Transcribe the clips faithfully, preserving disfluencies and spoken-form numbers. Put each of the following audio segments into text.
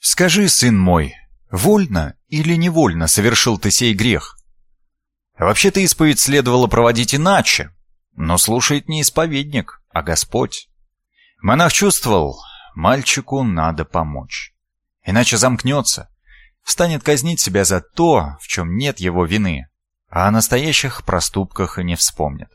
Скажи, сын мой, вольно или невольно совершил ты сей грех? Вообще-то исповедь следовало проводить иначе, но слушает не исповедник, а Господь. Монах чувствовал, мальчику надо помочь, иначе замкнется, станет казнить себя за то, в чем нет его вины, а о настоящих проступках и не вспомнит.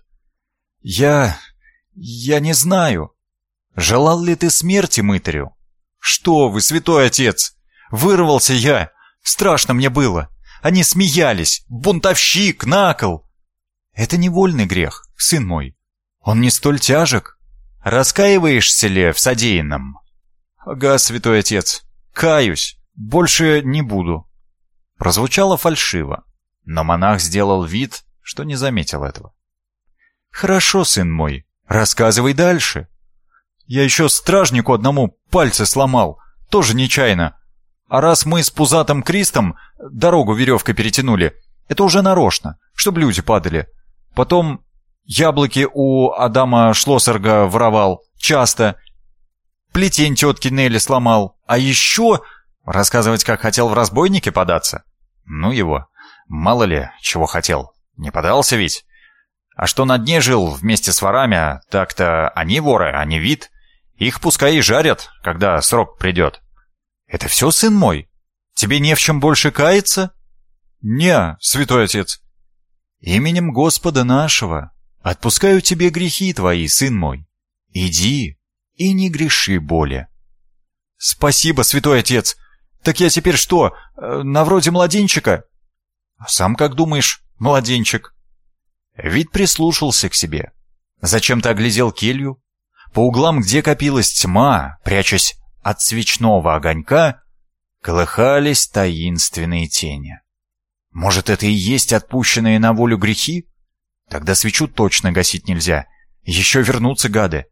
«Я... я не знаю. Желал ли ты смерти мытарю?» «Что вы, святой отец! Вырвался я! Страшно мне было! Они смеялись! Бунтовщик, накол!» «Это невольный грех, сын мой. Он не столь тяжек. Раскаиваешься ли в содеянном?» «Ага, святой отец, каюсь, больше не буду». Прозвучало фальшиво, но монах сделал вид, что не заметил этого. «Хорошо, сын мой, рассказывай дальше. Я еще стражнику одному пальцы сломал, тоже нечаянно. А раз мы с пузатым Кристом дорогу веревкой перетянули, это уже нарочно, чтобы люди падали. Потом яблоки у Адама Шлоссерга воровал, часто. Плетень тетки Нелли сломал. А еще рассказывать, как хотел в разбойники податься? Ну его, мало ли, чего хотел. Не подался ведь. А что на дне жил вместе с ворами, так-то они воры, а не вид. Их пускай и жарят, когда срок придет. Это все, сын мой? Тебе не в чем больше каяться? Не, святой отец. Именем Господа нашего отпускаю тебе грехи твои, сын мой. Иди и не греши более. Спасибо, святой отец. Так я теперь что, на вроде младенчика? Сам как думаешь, младенчик? Вид прислушался к себе. Зачем-то оглядел келью. По углам, где копилась тьма, прячась от свечного огонька, колыхались таинственные тени. Может, это и есть отпущенные на волю грехи? Тогда свечу точно гасить нельзя. Еще вернутся гады.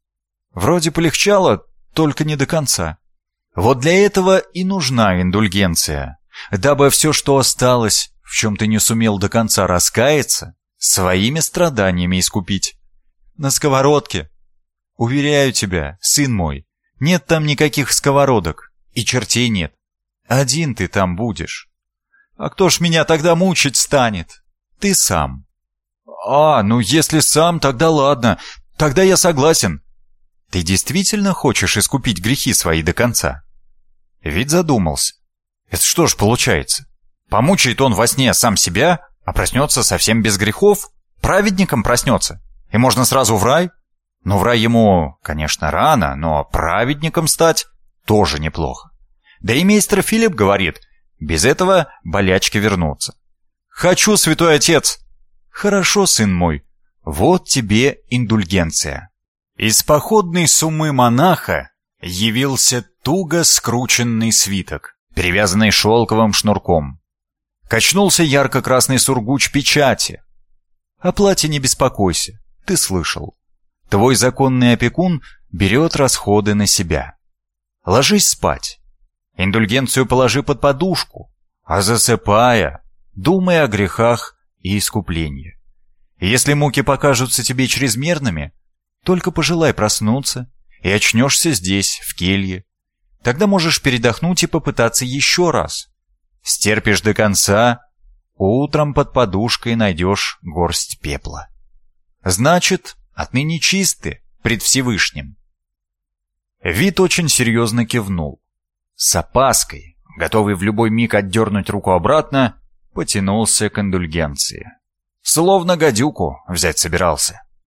Вроде полегчало, только не до конца. Вот для этого и нужна индульгенция, дабы все, что осталось, в чем ты не сумел до конца раскаяться, своими страданиями искупить. На сковородке. Уверяю тебя, сын мой, нет там никаких сковородок, и чертей нет. Один ты там будешь. А кто ж меня тогда мучить станет? Ты сам. А, ну если сам, тогда ладно, тогда я согласен. Ты действительно хочешь искупить грехи свои до конца? Ведь задумался. Это что ж получается? Помучает он во сне сам себя, а проснется совсем без грехов? Праведником проснется? И можно сразу в рай? Ну, в рай ему, конечно, рано, но праведником стать тоже неплохо. Да и мейстер Филипп говорит, без этого болячки вернутся. Хочу, святой отец. Хорошо, сын мой, вот тебе индульгенция. Из походной суммы монаха явился туго скрученный свиток, перевязанный шелковым шнурком. Качнулся ярко-красный сургуч печати. О плате не беспокойся, ты слышал. Твой законный опекун берет расходы на себя. Ложись спать. Индульгенцию положи под подушку, а засыпая, думай о грехах и искуплении. Если муки покажутся тебе чрезмерными, только пожелай проснуться и очнешься здесь, в келье. Тогда можешь передохнуть и попытаться еще раз. Стерпишь до конца, утром под подушкой найдешь горсть пепла. Значит, отныне чисты пред Всевышним. Вид очень серьезно кивнул. С опаской, готовый в любой миг отдернуть руку обратно, потянулся к индульгенции. Словно гадюку взять собирался.